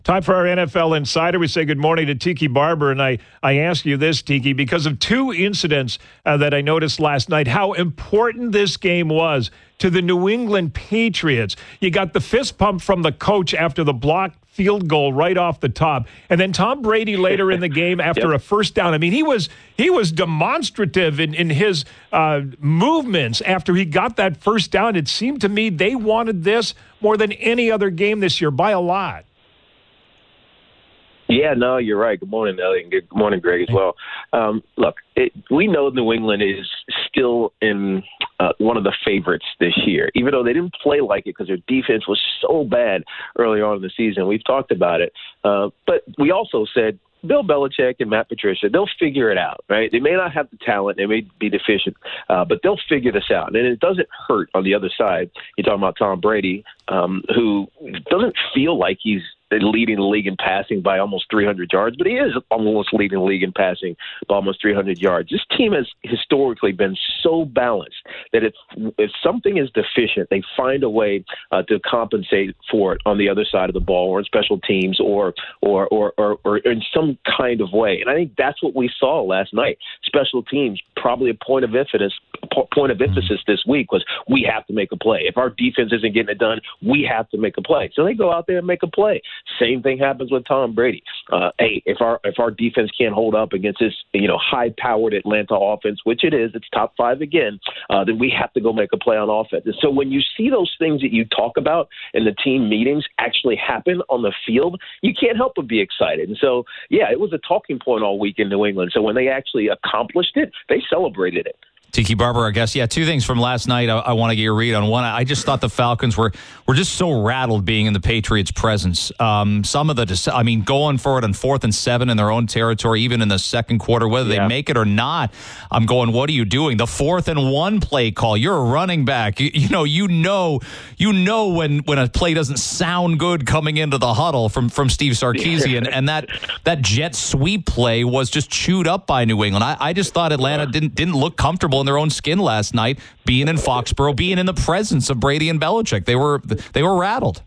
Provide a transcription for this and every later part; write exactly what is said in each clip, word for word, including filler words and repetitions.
Time for our N F L Insider. We say good morning to Tiki Barber, and I, I ask you this, Tiki, because of two incidents uh, that I noticed last night, how important this game was to the New England Patriots. You got the fist pump from the coach after the blocked field goal right off the top, and then Tom Brady later in the game after yep. a first down. I mean, he was he was demonstrative in, in his uh, movements after he got that first down. It seemed to me they wanted this more than any other game this year by a lot. Yeah, no, you're right. Good morning, Elliot, and good morning, Greg, as well. Um, look, it, we know New England is still in uh, one of the favorites this year, even though they didn't play like it because their defense was so bad early on in the season. We've talked about it. Uh, but we also said Bill Belichick and Matt Patricia, they'll figure it out, right? They may not have the talent. They may be deficient, uh, but they'll figure this out. And it doesn't hurt on the other side. You're talking about Tom Brady, um, who doesn't feel like he's leading the league in passing by almost three hundred yards, but he is almost leading the league in passing by almost three hundred yards. This team has historically been so balanced that if if something is deficient, they find a way uh, to compensate for it on the other side of the ball, or in special teams, or or, or or or in some kind of way. And I think that's what we saw last night. Special teams, probably a point of emphasis point of emphasis this week was we have to make a play. If our defense isn't getting it done, we have to make a play. So they go out there and make a play. Same thing happens with Tom Brady. Uh, hey, if our if our defense can't hold up against this, you know, high-powered Atlanta offense, which it is, it's top five again, uh, then we have to go make a play on offense. And so when you see those things that you talk about in the team meetings actually happen on the field, you can't help but be excited. And so, yeah, it was a talking point all week in New England. So when they actually accomplished it, they celebrated it. Tiki Barber, I guess. Yeah, two things from last night I, I want to get your read on. One, I just thought the Falcons were were just so rattled being in the Patriots' presence. Um, some of the, I mean, going for it on fourth and seven in their own territory, even in the second quarter, whether yeah. they make it or not, I'm going, what are you doing? The fourth and one play call, you're a running back. You, you know, you know, you know when, when a play doesn't sound good coming into the huddle from, from Steve Sarkisian, and that that jet sweep play was just chewed up by New England. I, I just thought Atlanta didn't didn't look comfortable in their own skin last night, being in Foxborough, being in the presence of Brady and Belichick. They were they were rattled.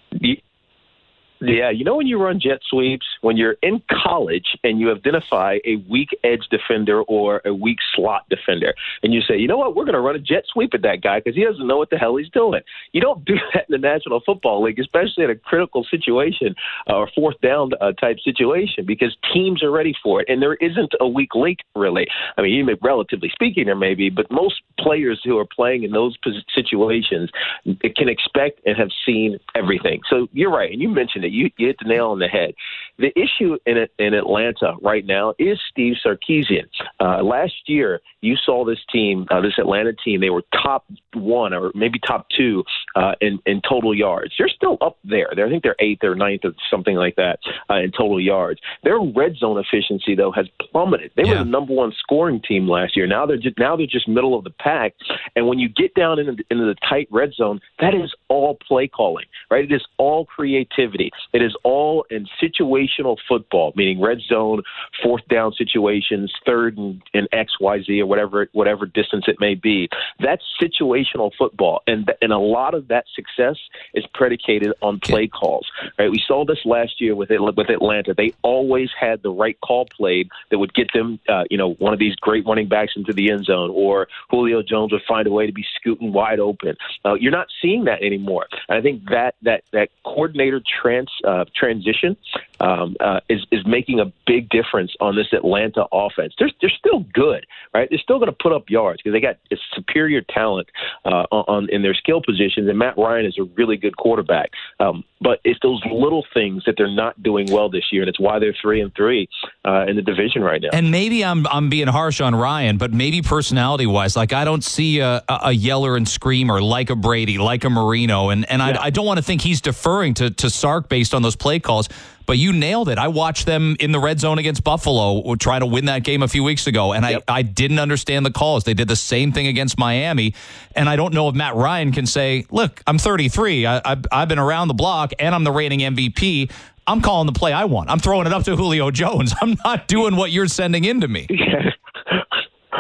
Yeah, you know when you run jet sweeps, when you're in college and you identify a weak edge defender or a weak slot defender, and you say, you know what, we're going to run a jet sweep at that guy because he doesn't know what the hell he's doing. You don't do that in the National Football League, especially in a critical situation uh, or fourth down uh, type situation, because teams are ready for it, and there isn't a weak link, really. I mean, even relatively speaking, there may be, but most players who are playing in those situations can expect and have seen everything. So you're right, and you mentioned it. You, you hit the nail on the head. The issue in in Atlanta right now is Steve Sarkisian. Uh, last year, you saw this team, uh, this Atlanta team, they were top one or maybe top two uh, in, in total yards. They're still up there. They're, I think they're eighth or ninth or something like that uh, in total yards. Their red zone efficiency, though, has plummeted. They yeah. were the number one scoring team last year. Now they're just, now they're just middle of the pack. And when you get down into, into the tight red zone, that is all play calling, right? It is all creativity. It is all in situational football, meaning red zone, fourth down situations, third and, and X, Y, Z, or whatever whatever distance it may be. That's situational football, and and a lot of that success is predicated on play calls. Right? We saw this last year with with Atlanta. They always had the right call played that would get them, uh, you know, one of these great running backs into the end zone, or Julio Jones would find a way to be scooting wide open. Uh, you're not seeing that anymore. And I think that that that coordinator trans uh, transition um, uh, is is making a big difference on this Atlanta offense. They're they're still good, right? They're still going to put up yards because they got a superior talent uh, on in their skill positions, and Matt Ryan is a really good quarterback. Um, but it's those little things that they're not doing well this year, and it's why they're three and three uh, in the division right now. And maybe I'm I'm being harsh on Ryan, but maybe personality wise, like I don't see a, a yeller and screamer like a Brady, like a Marino, and and yeah. I, I don't want to think he's deferring to to Sark based on those play calls. But you nailed it. I watched them in the red zone against Buffalo trying to win that game a few weeks ago, and yep. I, I didn't understand the calls. They did the same thing against Miami, and I don't know if Matt Ryan can say, look, I'm thirty-three. I, I've, I've been around the block, and I'm the reigning M V P. I'm calling the play I want. I'm throwing it up to Julio Jones. I'm not doing what you're sending into me.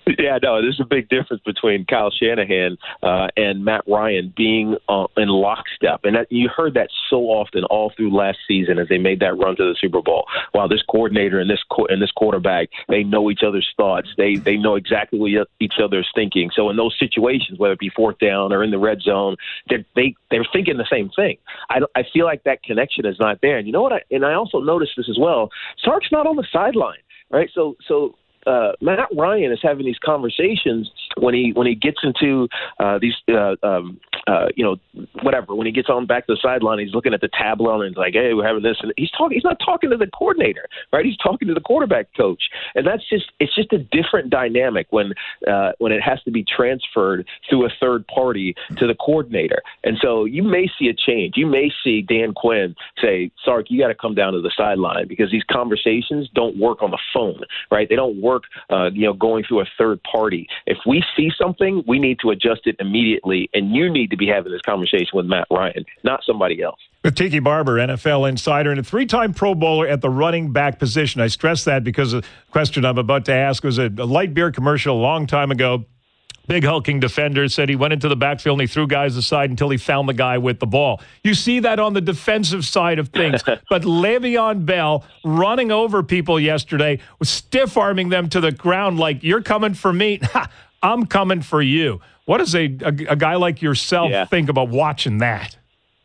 Yeah, no, there's a big difference between Kyle Shanahan uh, and Matt Ryan being uh, in lockstep. And that, you heard that so often all through last season as they made that run to the Super Bowl. While this coordinator and this co- and this quarterback, they know each other's thoughts. They they know exactly what each other's thinking. So in those situations, whether it be fourth down or in the red zone, they're, they, they're thinking the same thing. I, I feel like that connection is not there. And you know what? I, and I also noticed this as well. Sark's not on the sideline, right? So so. Uh, Matt Ryan is having these conversations when he when he gets into uh, these uh, um, uh, you know whatever when he gets on back to the sideline, he's looking at the tablet and he's like, hey, we're having this, and he's talking he's not talking to the coordinator, right? He's talking to the quarterback coach, and that's just it's just a different dynamic when uh, when it has to be transferred through a third party to the coordinator. And so you may see a change. You may see Dan Quinn say, Sark, you got to come down to the sideline because these conversations don't work on the phone, right? They don't work. Work, uh, you know, going through a third party. If we see something, we need to adjust it immediately, and you need to be having this conversation with Matt Ryan, not somebody else. With Tiki Barber, N F L insider and a three-time Pro Bowler at the running back position. I stress that because the question I'm about to ask was a, a light beer commercial a long time ago. Big hulking defender said he went into the backfield and he threw guys aside until he found the guy with the ball. You see that on the defensive side of things. But Le'Veon Bell running over people yesterday, was stiff-arming them to the ground like, you're coming for me. I'm coming for you. What does a, a, a guy like yourself yeah. think about watching that?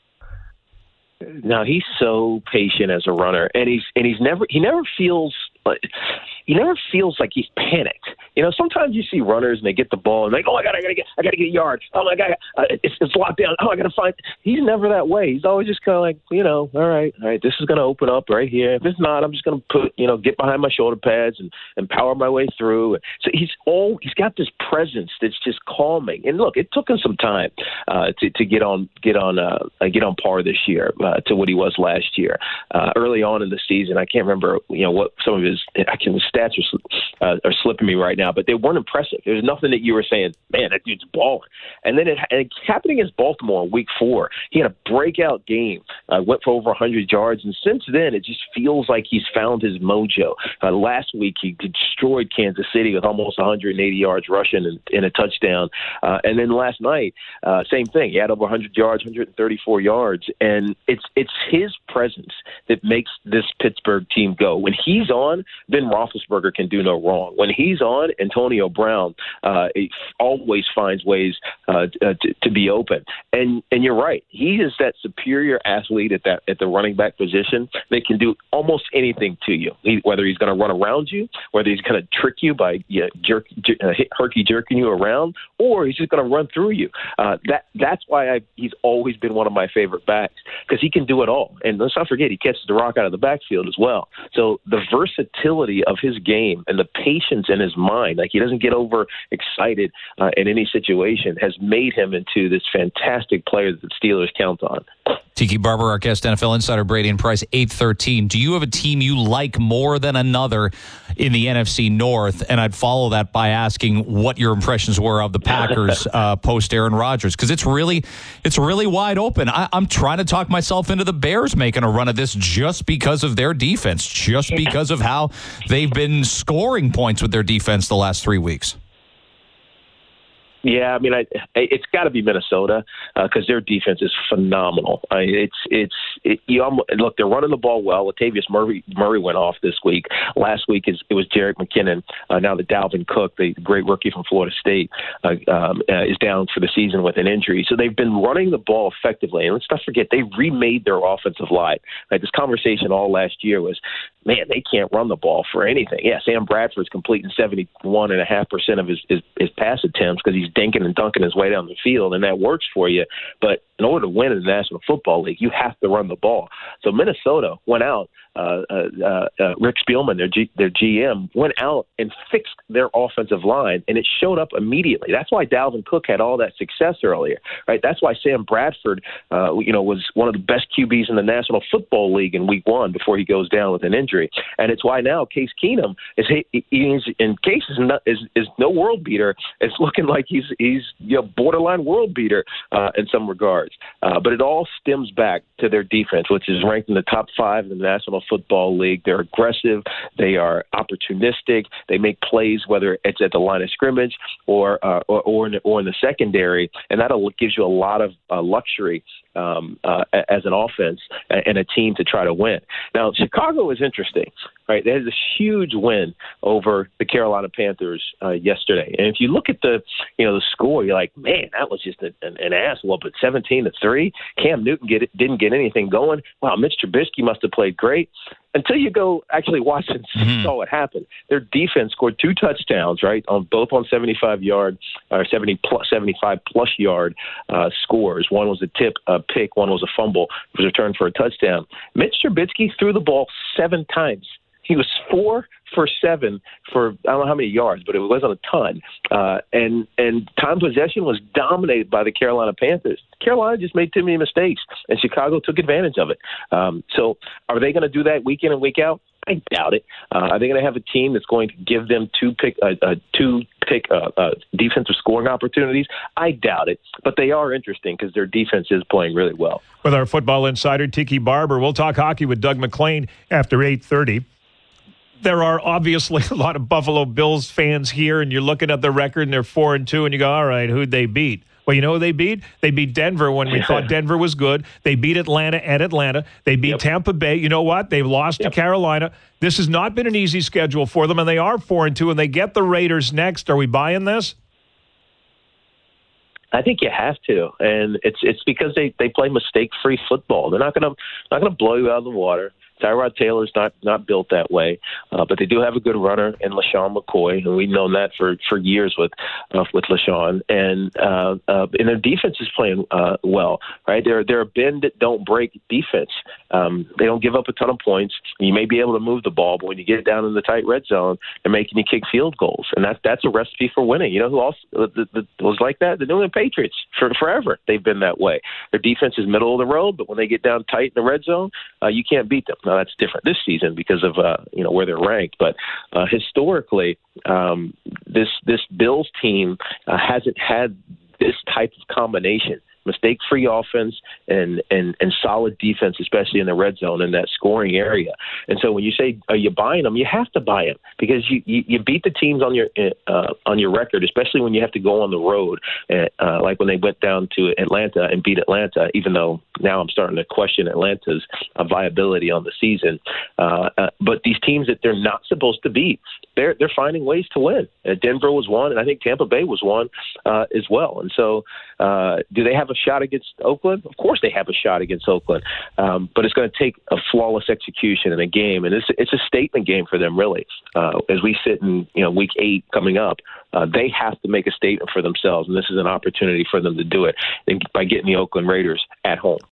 No, he's so patient as a runner, and he's and he's never he never feels like he never feels like he's panicked. You know, sometimes you see runners and they get the ball and they go, oh my God, I gotta get I gotta get a yard. Oh my God, uh, it's it's locked down. Oh, I gotta find. He's never that way. He's always just kind of like, you know, all right, all right, this is gonna open up right here. If it's not, I'm just gonna put, you know, get behind my shoulder pads and, and power my way through. So he's all he's got this presence that's just calming. And look, it took him some time uh, to to get on get on uh, get on par this year. Uh, to what he was last year. Uh, early on in the season, I can't remember, you know, what some of his I can the stats are, uh, are slipping me right now, but they weren't impressive. There was nothing that you were saying, man, that dude's balling. And then it, and it happened against Baltimore in week four. He had a breakout game, uh, went for over one hundred yards, and since then it just feels like he's found his mojo. Uh, last week he destroyed Kansas City with almost one hundred eighty yards rushing and, and a touchdown. Uh, and then last night, uh, same thing. He had over one hundred yards, one hundred thirty-four yards, and it's it's his presence that makes this Pittsburgh team go. When he's on, Ben Roethlisberger can do no wrong. When he's on, Antonio Brown uh, always finds ways uh, to, to be open. And and you're right, he is that superior athlete at that at the running back position that can do almost anything to you. He, whether he's going to run around you, whether he's going to trick you by you know, jerk, jerk, uh, herky jerking you around, or he's just going to run through you. Uh, that that's why I, he's always been one of my favorite backs because he can do it all. And let's not forget, he catches the rock out of the backfield as well. So the versatility of his game and the patience in his mind, like he doesn't get over excited uh, in any situation, has made him into this fantastic player that the Steelers count on. Tiki Barber, our guest, N F L insider, Brady and Price, eight thirteen. Do you have a team you like more than another in the N F C North? And I'd follow that by asking what your impressions were of the Packers uh, post Aaron Rodgers, because it's really, it's really wide open. I, I'm trying to talk myself into the Bears making a run of this just because of their defense, just because of how they've been scoring points with their defense the last three weeks. Yeah, I mean, I, it's got to be Minnesota because uh, their defense is phenomenal. I, it's it's it, you almost, look, they're running the ball well. Latavius Murray Murray went off this week. Last week is, it was Jerick McKinnon. Uh, now that Dalvin Cook, the great rookie from Florida State, uh, um, uh, is down for the season with an injury. So they've been running the ball effectively. And let's not forget, they remade their offensive line. Like this conversation all last year was, man, they can't run the ball for anything. Yeah, Sam Bradford's completing seventy-one point five percent of his, his, his pass attempts because he's dinking and dunking his way down the field, and that works for you. But in order to win in the National Football League, you have to run the ball. So Minnesota went out. Uh, uh, uh, Rick Spielman, their G, their G M, went out and fixed their offensive line, and it showed up immediately. That's why Dalvin Cook had all that success earlier, right? That's why Sam Bradford, uh, you know, was one of the best Q Bs in the National Football League in Week One before he goes down with an injury, and it's why now Case Keenum is he, he's in Case is, not, is is no world beater. It's looking like he's he's you know borderline world beater uh, in some regards. yards. Uh, but it all stems back to their defense, which is ranked in the top five in the National Football League. They're aggressive. They are opportunistic. They make plays, whether it's at the line of scrimmage or uh, or, or, in the, or in the secondary, and that gives you a lot of uh, luxury um, uh, as an offense and a team to try to win. Now, Chicago is interesting, right? They had this huge win over the Carolina Panthers uh, yesterday, and if you look at the, you know, the score, you're like, man, that was just a, an, an ass whooping, seventeen to three. Cam Newton get it, didn't get anything going. Wow, Mitch Trubisky must have played great. Until you go actually watch and see mm-hmm. saw what happened. Their defense scored two touchdowns, right, on both on seventy-five yard or seventy plus seventy-five plus yard uh, scores. One was a tip, a pick. One was a fumble. It was returned for a touchdown. Mitch Trubisky threw the ball seven times. He was four for seven for I don't know how many yards, but it wasn't a ton. Uh, and and time possession was dominated by the Carolina Panthers. Carolina just made too many mistakes, and Chicago took advantage of it. Um, so are they going to do that week in and week out? I doubt it. Uh, are they going to have a team that's going to give them two pick uh, uh, two pick uh, uh, defensive scoring opportunities? I doubt it. But they are interesting because their defense is playing really well. With our football insider, Tiki Barber, we'll talk hockey with Doug MacLean after eight thirty. There are obviously a lot of Buffalo Bills fans here, and you're looking at the record, and they're four and two, and you go, all right, who'd they beat? Well, you know who they beat? They beat Denver when we thought Denver was good. They beat Atlanta at Atlanta. They beat yep. Tampa Bay. You know what? They've lost yep. to Carolina. This has not been an easy schedule for them, and they are four and two, and they get the Raiders next. Are we buying this? I think you have to, and it's it's because they, they play mistake-free football. They're not gonna not gonna blow you out of the water. Tyrod Taylor's not not built that way, uh, but they do have a good runner in LaShawn McCoy, and we've known that for, for years with uh, with LaShawn. And uh, uh, and their defense is playing uh, well, right? They're they're a bend that don't break defense. Um, they don't give up a ton of points. You may be able to move the ball, but when you get down in the tight red zone, they're making you kick field goals, and that's that's a recipe for winning. You know who else uh, the, the, was like that? The New England Patriots. For forever, they've been that way. Their defense is middle of the road, but when they get down tight in the red zone, uh, you can't beat them. Now that's different this season because of uh, you know where they're ranked, but uh, historically, um, this this Bills team uh, hasn't had this type of combination. Mistake-free offense and, and, and solid defense, especially in the red zone in that scoring area. And so when you say, are you buying them, you have to buy them because you, you, you beat the teams on your uh, on your record, especially when you have to go on the road, uh, like when they went down to Atlanta and beat Atlanta, even though now I'm starting to question Atlanta's uh, viability on the season. Uh, uh, but these teams that they're not supposed to beat, they're, they're finding ways to win. Uh, Denver was one, and I think Tampa Bay was one uh, as well. And so uh, do they have a shot against Oakland? Of course they have a shot against Oakland, um, but it's going to take a flawless execution in a game, and it's it's a statement game for them, really. Uh, as we sit in you know week eight coming up, uh, they have to make a statement for themselves, and this is an opportunity for them to do it by getting the Oakland Raiders at home.